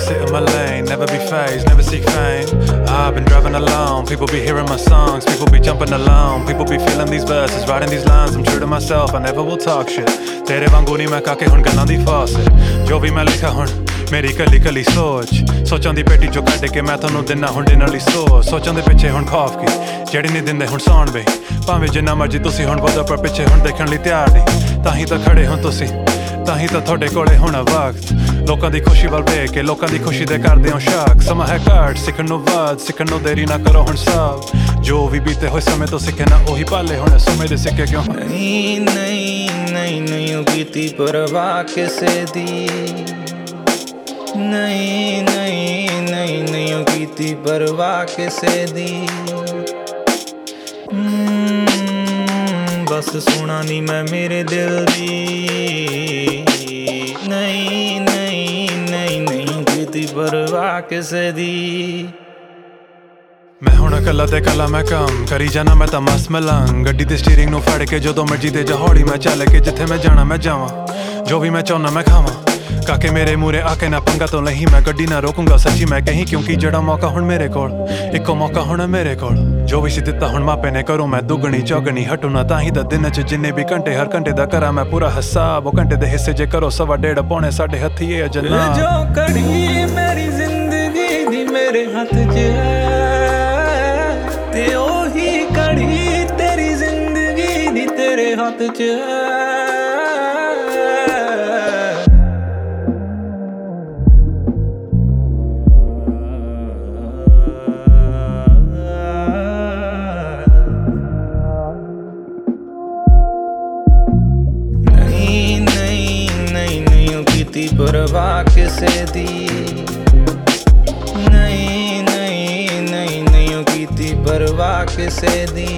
sit in my lane, never be phased, never seek fame. I've been driving alone, people be hearing my songs, people be jumping alone, people be feeling these verses, writing these lines. I'm true to myself, I never will talk shit. तेरे वांगू नहीं मैं काके हुण गल्लां दी फासे, जो भी मैं लिखा हुण मेरी कली कली सोचां दी पेटी चो कढ के मैं थानू दिना हुण डिनर ली सोचां दे पिछे हुण खौफ की जेड़ी नहीं दिंदे हुण सौण बे भावें जिन्ना मर्जी तुसी हुण बदो पर पिछे हुण देखण लई तैयार नहीं तां ही तां खड़े हुण तुसी तां ही तां तुहाडे कोले होना वक्त लोकां दी खुशी वल वेख के लोकां दी खुशी दे करदे हो शक समा है घट सिखण नूं वध सिखण नूं देरी ना करो हुण सब जो भी बीते होए समय तो सिखे ना ओही पाले हुण समय दे सिक्के क्यों नहीं नहीं नहीं नहीं कीती परवाह किसे दी नहीं नहीं नहीं नहीं कीती परवाह किसे दी बस सुना नहीं मैं मेरे दिल दी नहीं नहीं नहीं नहीं कीती परवाह किसे दी मैं हुण कला ते कला मैं कम करी जाना मैं तां मस्त मलंग गड्डी दे स्टीयरिंग नूं फड़ के जदों मर्जी दे जा हौली मैं चल के जिथे मैं जाना मैं जावां जो भी मैं चाहुंदा मैं खावां काके मेरे मूरे आके ना पंगा तो नहीं मैं गड्डी ना रोकूंगा सच्ची मैं कहीं क्योंकि जड़ा मौका हुण मेरे कोल इक्को मौका हुण मेरे कोल जो भी सी दित्ता हुण मापे ने करूं मैं दुगनी चौगनी हटू ना तां ही दा दिन च जिन्ने भी घंटे हर घंटे दा करा मैं पूरा हिसाब वो घंटे दे हिस्से जे करो 1.5 पौने साढ़े हत्थी ए जन्ना जो कड़ी मेरी जिंदगी दी मेरे हाथ च है ते ओही कड़ी तेरी जिंदगी दी तेरे हाथ च परवाह किसे दी नहीं नहीं नहीं नहीं कीती परवाह किसे दी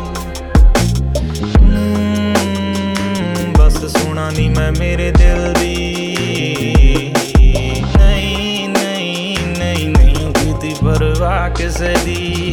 बस सुना नहीं मैं मेरे दिल दी नहीं नहीं नहीं नहीं कीती परवाह किसे दी